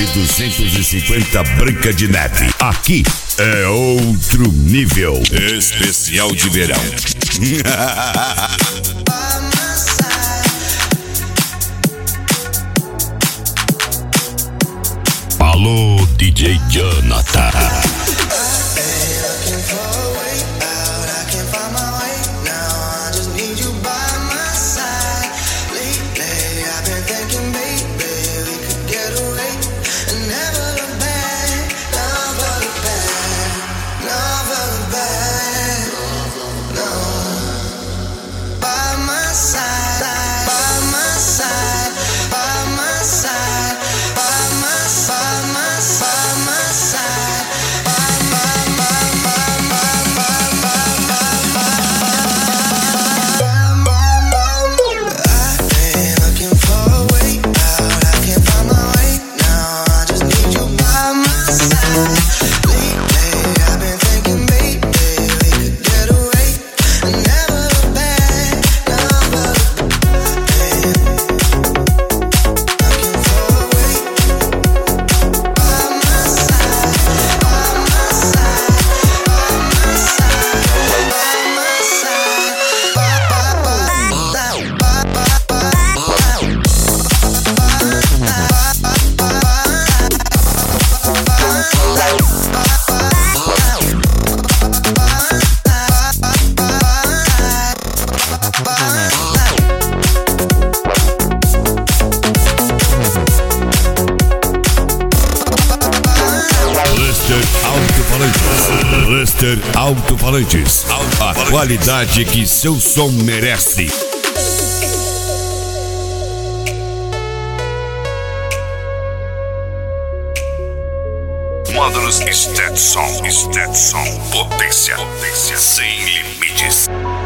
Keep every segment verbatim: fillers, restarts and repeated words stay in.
F duzentos e cinquenta Branca de Neve. Aqui é outro nível. Especial de verão. Alô, D J Jonathan. Lester Alto-Falantes. A qualidade que seu som merece. Módulos Stetson, Stetson, potência, potência sem limites.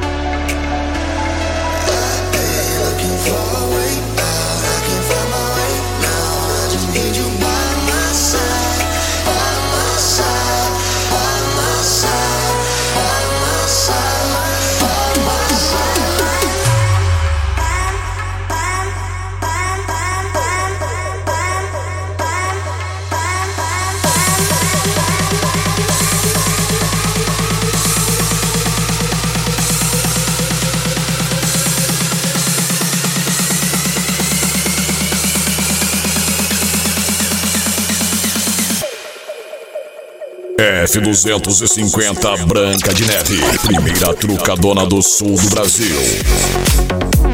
F duzentos e cinquenta Branca de Neve, primeira trucadona do sul do Brasil.